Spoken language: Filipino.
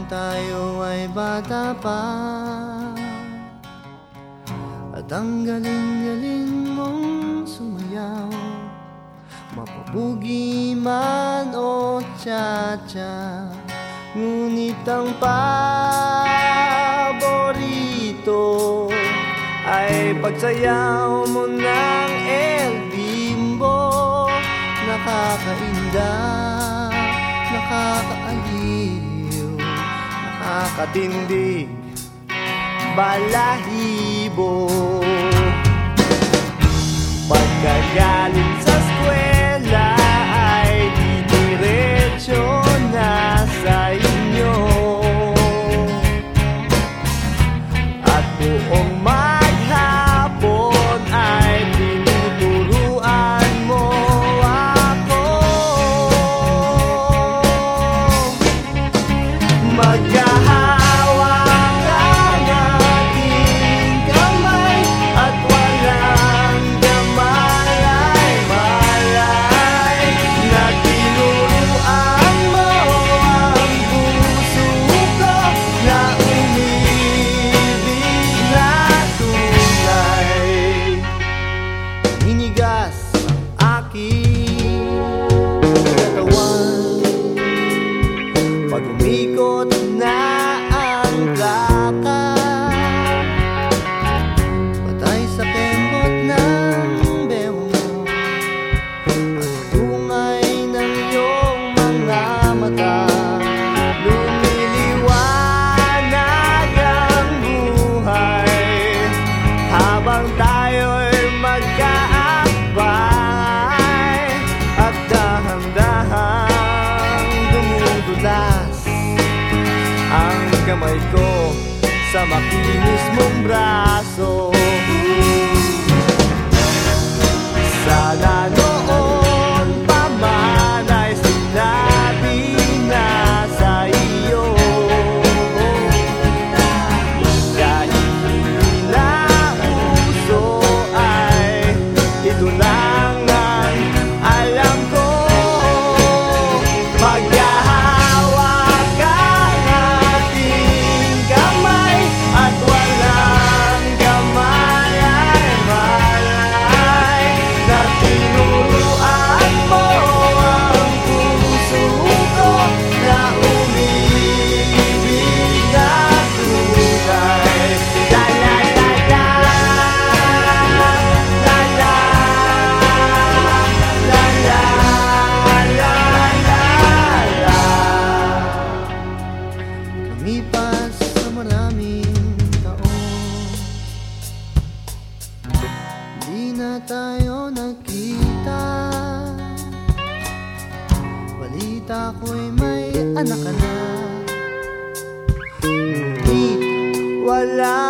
tayo ay bata pa, at ang galing-galing mong sumayaw, mapabugi man o cha-cha. Ngunit ang paborito ay pagsayaw mo ng El Bimbo. Nakakainda, nakakaaliw, nakakatindig, balahibo. Pagkagaling sa eskwela ay didiretso na sa inyo, at buong maghapon ay tinuturuan mo ako. Maghahawak ang ating kamay at walang kamalay-malay, na tinuruan mo ang puso ko na umibig na tunay. Hinigas ang aking katawan pag umikot na ang lakad, patay sa kembot ng beho mo at tungay ng iyong mga mata. Lumiliwanag ang buhay habang tayo'y magkaakbay, at dahan-dahang dumudulas ang kamay ko sa makinis mong braso. Sana noon pa man ay sinabi na sa iyo, kahit hindi na uso ay ito lang ang alam ko. Maghahawak ang ating kamay at walang kamalay-malay, na tinuruan mo ang puso ko na umibig na tunay. La la la la, la la, la la la la. Lumipas sa maraming taon, di na tayo nagkita. Balita ko'y may anak ka na, ngunit wala